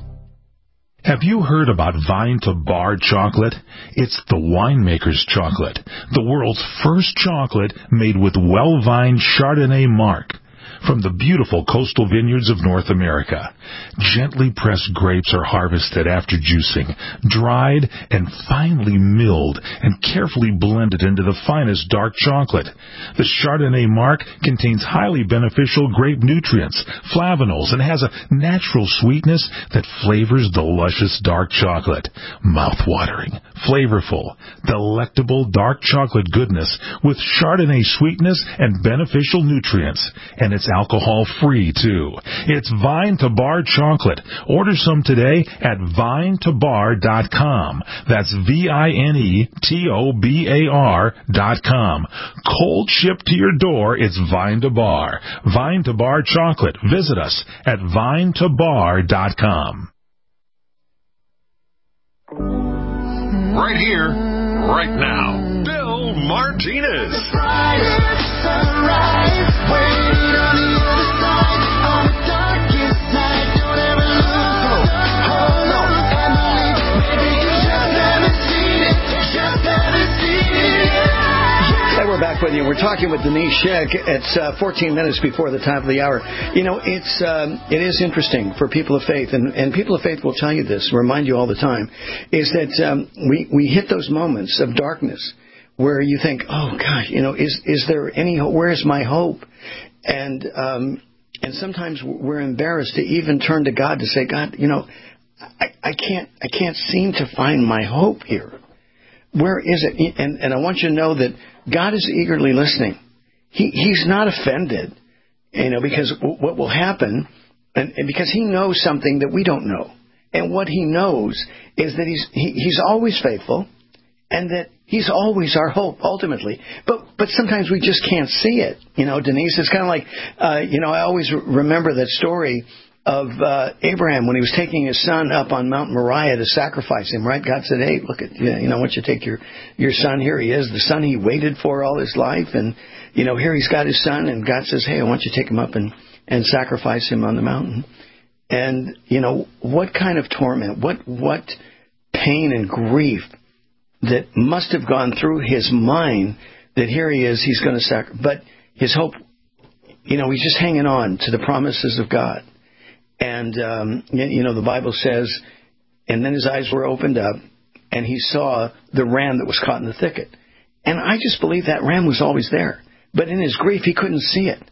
Have you heard about Vine to Bar chocolate? It's the winemaker's chocolate, the world's first chocolate made with well-vined Chardonnay marc from the beautiful coastal vineyards of North America. Gently pressed grapes are harvested after juicing, dried and finely milled and carefully blended into the finest dark chocolate. The Chardonnay marc contains highly beneficial grape nutrients, flavanols, and has a natural sweetness that flavors the luscious dark chocolate. Mouth-watering, flavorful, delectable dark chocolate goodness with Chardonnay sweetness and beneficial nutrients. And it's alcohol-free, too. It's Vine to Bar chocolate. Order some today at vine to bar dot com. That's V I N E T O B A R dot com. Cold shipped to your door, it's Vine to Bar. Vine to Bar chocolate. Visit us at vine to bar dot com. Right here, right now, Bill Martinez. We're back with you. We're talking with Denise Scheck. It's uh, fourteen minutes before the top of the hour. You know, it's um, it is interesting for people of faith, and, and people of faith will tell you this, remind you all the time, is that um, we, we hit those moments of darkness where you think, oh, gosh, you know, is is there any hope? Where is my hope? And um, and sometimes we're embarrassed to even turn to God to say, God, you know, I, I can't I can't seem to find my hope here. Where is it? And, and I want you to know that God is eagerly listening. He, he's not offended, you know, because what will happen, and, and because he knows something that we don't know. And what he knows is that he's he, he's always faithful, and that he's always our hope, ultimately. But but sometimes we just can't see it. You know, Denise, it's kind of like, uh, you know, I always remember that story of uh, Abraham when he was taking his son up on Mount Moriah to sacrifice him, right? God said, hey, look at, you know, why don't you take your, your son? Here he is, the son he waited for all his life. And, you know, here he's got his son. And God says, hey, I want you to take him up and, and sacrifice him on the mountain. And, you know, what kind of torment, what, what pain and grief that must have gone through his mind that here he is, he's going to sacrifice. But his hope, you know, he's just hanging on to the promises of God. And, um, you know, the Bible says, and then his eyes were opened up, and he saw the ram that was caught in the thicket. And I just believe that ram was always there. But in his grief, he couldn't see it.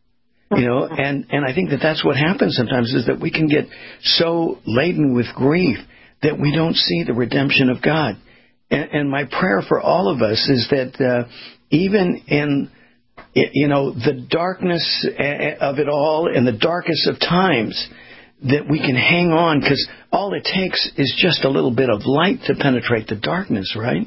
You know, and, and I think that that's what happens sometimes, is that we can get so laden with grief that we don't see the redemption of God. And, and my prayer for all of us is that uh, even in, you know, the darkness of it all and the darkest of times, that we can hang on, because all it takes is just a little bit of light to penetrate the darkness, right?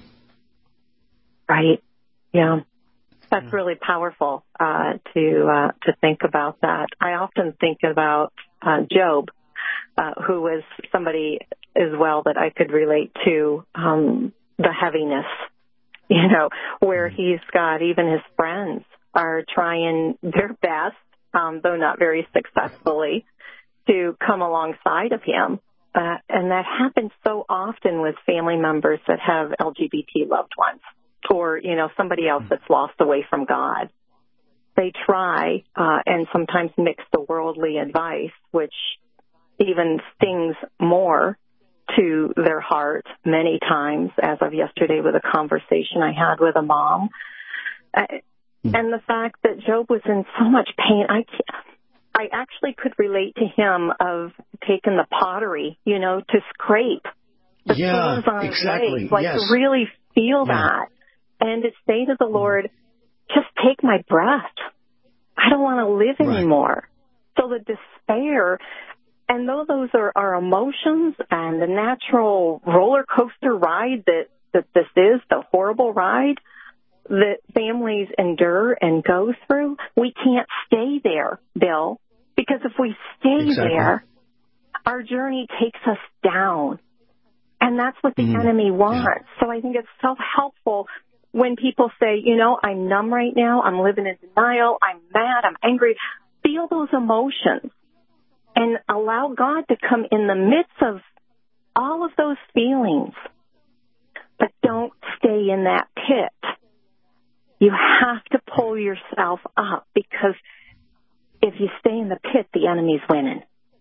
Right. Yeah. That's really powerful uh, to uh, to think about that. I often think about uh, Job, uh, who was somebody as well that I could relate to, um, the heaviness, you know, where he's got even his friends are trying their best, um, though not very successfully, to come alongside of him. Uh, and that happens so often with family members that have L G B T loved ones, or, you know, somebody else that's lost away from God. they try uh, and sometimes mix the worldly advice, which even stings more to their heart many times, as of yesterday with a conversation I had with a mom. Uh, and the fact that Job was in so much pain, I can't, I actually could relate to him of taking the pottery, you know, to scrape the yeah, scars on exactly. his face, like yes. to really feel yeah. that, and to say to the Lord, just take my breath. I don't want to live right. anymore. So the despair, and though those are our emotions and the natural roller coaster ride that, that this is, the horrible ride that families endure and go through, we can't stay there, Bill, because if we stay exactly. there, our journey takes us down. And that's what the mm. enemy wants. Yeah. So I think it's so helpful when people say, you know, I'm numb right now, I'm living in denial, I'm mad, I'm angry. Feel those emotions and allow God to come in the midst of all of those feelings. But don't stay in that pit. You have to pull yourself up, because if you stay in the pit, the enemy's winning.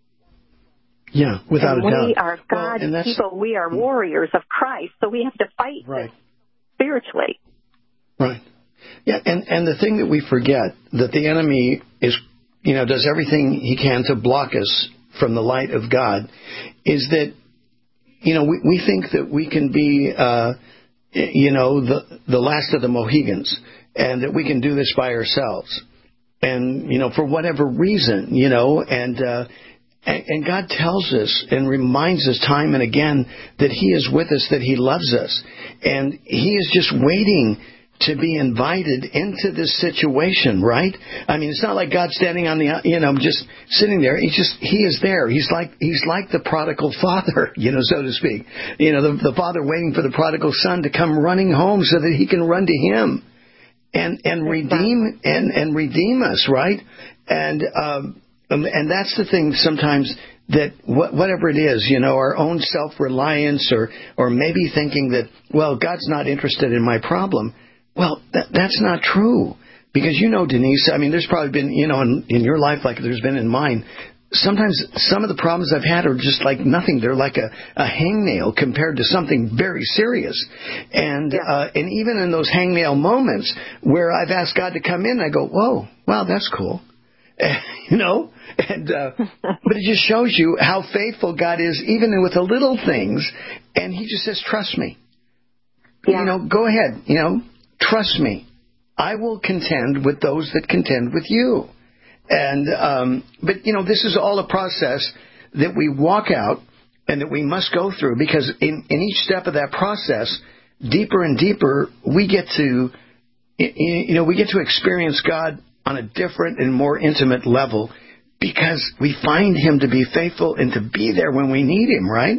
Yeah, without and a doubt. We are God's well, people. We are warriors of Christ, so we have to fight right. this spiritually. Right. Yeah, and, and the thing that we forget, that the enemy is, you know, does everything he can to block us from the light of God, is that, you know, we, we think that we can be, uh, you know, the the last of the Mohegans, and that we can do this by ourselves. And, you know, for whatever reason, you know, and, uh, and, and God tells us and reminds us time and again that he is with us, that he loves us. And he is just waiting to be invited into this situation, right? I mean, it's not like God standing on the, you know, just sitting there. He's just, he is there. He's like, he's like the prodigal father, you know, so to speak. You know, the, the father waiting for the prodigal son to come running home so that he can run to him and, and redeem, and, and redeem us, right? And, um, and that's the thing sometimes, that wh- whatever it is, you know, our own self-reliance, or, or maybe thinking that, well, God's not interested in my problem. Well, that, that's not true, because, you know, Denise, I mean, there's probably been, you know, in, in your life like there's been in mine, sometimes some of the problems I've had are just like nothing. They're like a, a hangnail compared to something very serious. And yeah. uh, and even in those hangnail moments where I've asked God to come in, I go, whoa, wow, that's cool. you know, and uh, but it just shows you how faithful God is, even with the little things. And he just says, trust me. Yeah. You know, go ahead, you know. Trust me, I will contend with those that contend with you. And, um, but, you know, this is all a process that we walk out and that we must go through, because in, in each step of that process, deeper and deeper, we get to, you know, we get to experience God on a different and more intimate level, because we find him to be faithful and to be there when we need him, right?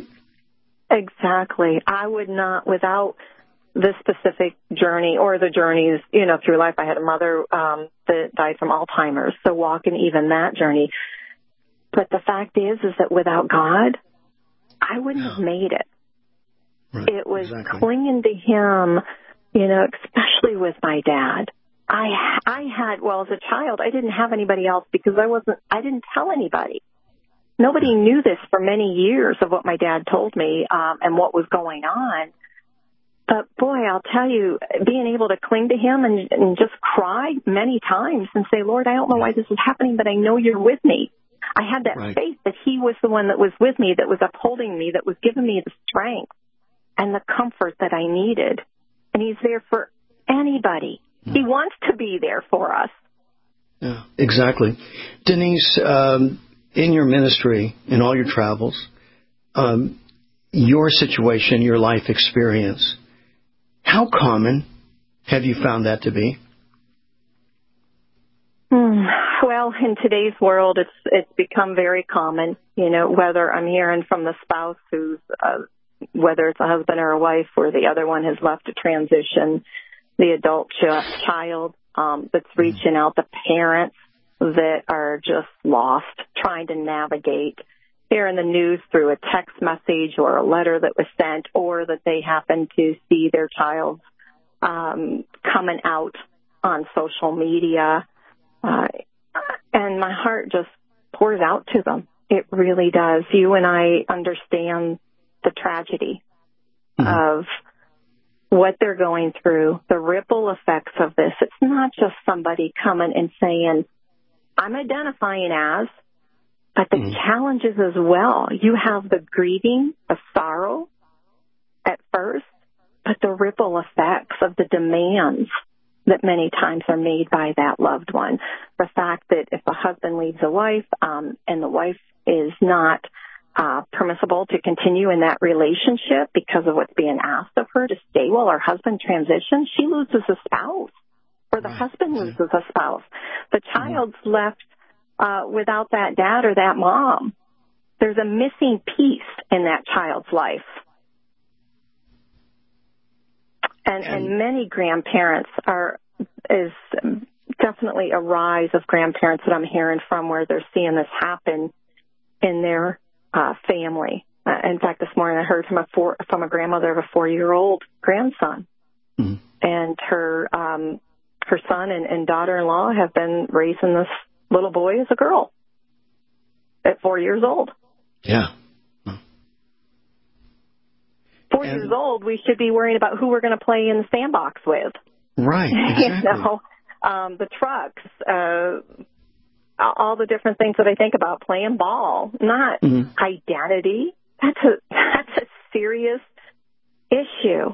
Exactly. I would not, without this specific journey, or the journeys, you know, through life. I had a mother um, that died from Alzheimer's, so walking even that journey. But the fact is, is that without God, I wouldn't no. have made it. Right. It was exactly. clinging to him, you know, especially with my dad. I I had, well, as a child, I didn't have anybody else, because I wasn't, I didn't tell anybody. Nobody yeah. knew this for many years of what my dad told me um, and what was going on. But, boy, I'll tell you, being able to cling to him and, and just cry many times and say, Lord, I don't know why this is happening, but I know you're with me. I had that right. faith that he was the one that was with me, that was upholding me, that was giving me the strength and the comfort that I needed. And he's there for anybody. Mm. He wants to be there for us. Yeah, exactly. Denise, um, in your ministry, in all your travels, um, your situation, your life experience, how common have you found that to be? Hmm. Well, in today's world, it's it's become very common. You know, whether I'm hearing from the spouse who's, uh, whether it's a husband or a wife, or the other one has left to transition, the adult ch- child um, that's reaching out, the parents that are just lost, trying to navigate. Hearing the news through a text message or a letter that was sent, or that they happen to see their child um, coming out on social media. Uh, and my heart just pours out to them. It really does. You and I understand the tragedy mm-hmm. of what they're going through, the ripple effects of this. It's not just somebody coming and saying, I'm identifying as, but the mm-hmm. challenges as well. You have the grieving, the sorrow at first, but the ripple effects of the demands that many times are made by that loved one. The fact that if a husband leaves a wife um, and the wife is not uh, permissible to continue in that relationship because of what's being asked of her to stay while her husband transitions, she loses a spouse, or the right. husband loses a spouse. The child's mm-hmm. left uh, without that dad or that mom. There's a missing piece in that child's life. And, and many grandparents are, is definitely a rise of grandparents that I'm hearing from where they're seeing this happen in their uh, family. Uh, in fact, this morning I heard from a four, from a grandmother of a four-year-old grandson. Mm-hmm. And her um, her son and, and daughter-in-law have been raising this little boy as a girl at four years old. Yeah. Four and, years old, we should be worrying about who we're going to play in the sandbox with. Right, exactly. You know, um, the trucks, uh, all the different things that I think about, playing ball, not mm-hmm. identity. That's a that's a serious issue.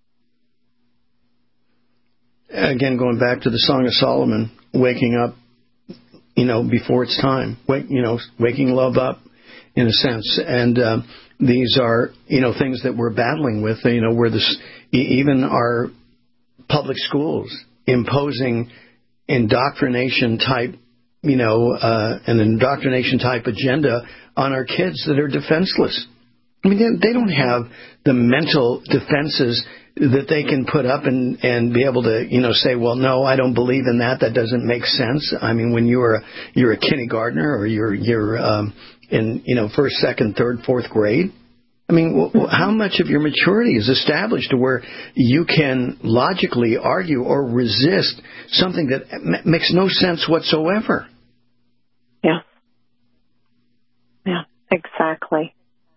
Again, going back to the Song of Solomon, waking up, you know, before it's time, wake, you know, waking love up, in a sense, and. Uh, These are, you know, things that we're battling with, you know, where this, even our public schools imposing indoctrination type, you know, uh, an indoctrination type agenda on our kids that are defenseless. I mean, they, they don't have the mental defenses that they can put up and, and be able to, you know, say, well, no, I don't believe in that. That doesn't make sense. I mean, when you're a, you're a kindergartner or you're, you're, um, in, you know, first, second, third, fourth grade. I mean, w- how much of your maturity is established to where you can logically argue or resist something that m- makes no sense whatsoever? Yeah. Yeah, exactly.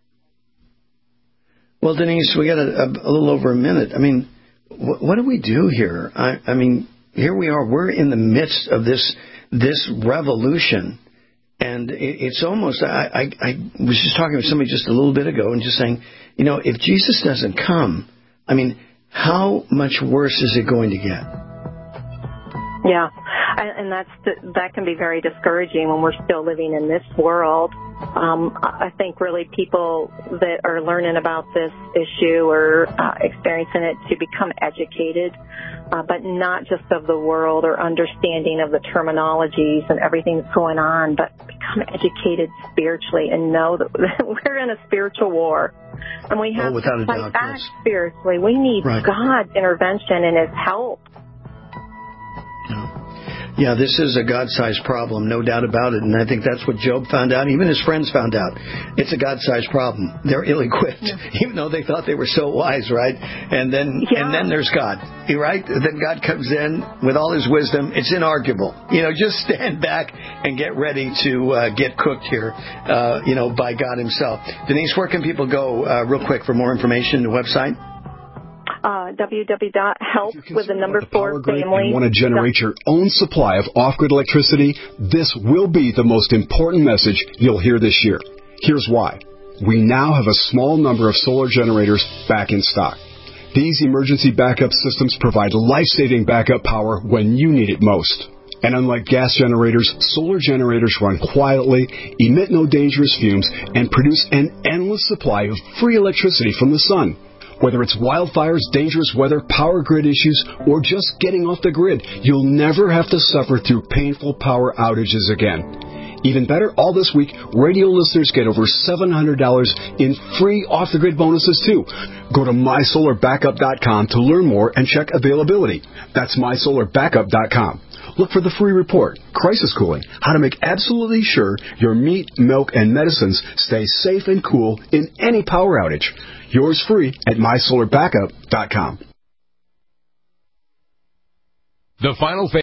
Well, Denise, we got a, a, a little over a minute. I mean, wh- what do we do here? I, I mean, here we are. We're in the midst of this this revolution. And it's almost, I, I, I was just talking with somebody just a little bit ago and just saying, you know, if Jesus doesn't come, I mean, how much worse is it going to get? Yeah, and that's that can be very discouraging when we're still living in this world. Um, I think really people that are learning about this issue or uh, experiencing it to become educated, uh, but not just of the world or understanding of the terminologies and everything that's going on, but become educated spiritually and know that we're in a spiritual war. And we have oh, without to a fight doubt, back yes. spiritually. We need right. God's intervention and His help. Yeah, this is a God-sized problem, no doubt about it. And I think that's what Job found out. Even his friends found out. It's a God-sized problem. They're ill-equipped, yeah. even though they thought they were so wise, right? And then yeah. and then there's God, right? Then God comes in with all His wisdom. It's inarguable. You know, just stand back and get ready to uh, get cooked here, uh, you know, by God Himself. Denise, where can people go, uh, real quick, for more information? The website? Uh, w w w dot help with the number four family. And want to generate your own supply of off-grid electricity? This will be the most important message you'll hear this year. Here's why. We now have a small number of solar generators back in stock. These emergency backup systems provide life-saving backup power when you need it most. And unlike gas generators, solar generators run quietly, emit no dangerous fumes, and produce an endless supply of free electricity from the sun. Whether it's wildfires, dangerous weather, power grid issues, or just getting off the grid, you'll never have to suffer through painful power outages again. Even better, all this week, radio listeners get over seven hundred dollars in free off-the-grid bonuses, too. Go to my solar backup dot com to learn more and check availability. That's my solar backup dot com. Look for the free report, Crisis Cooling, how to make absolutely sure your meat, milk, and medicines stay safe and cool in any power outage. Yours free at my solar backup dot com. The final phase.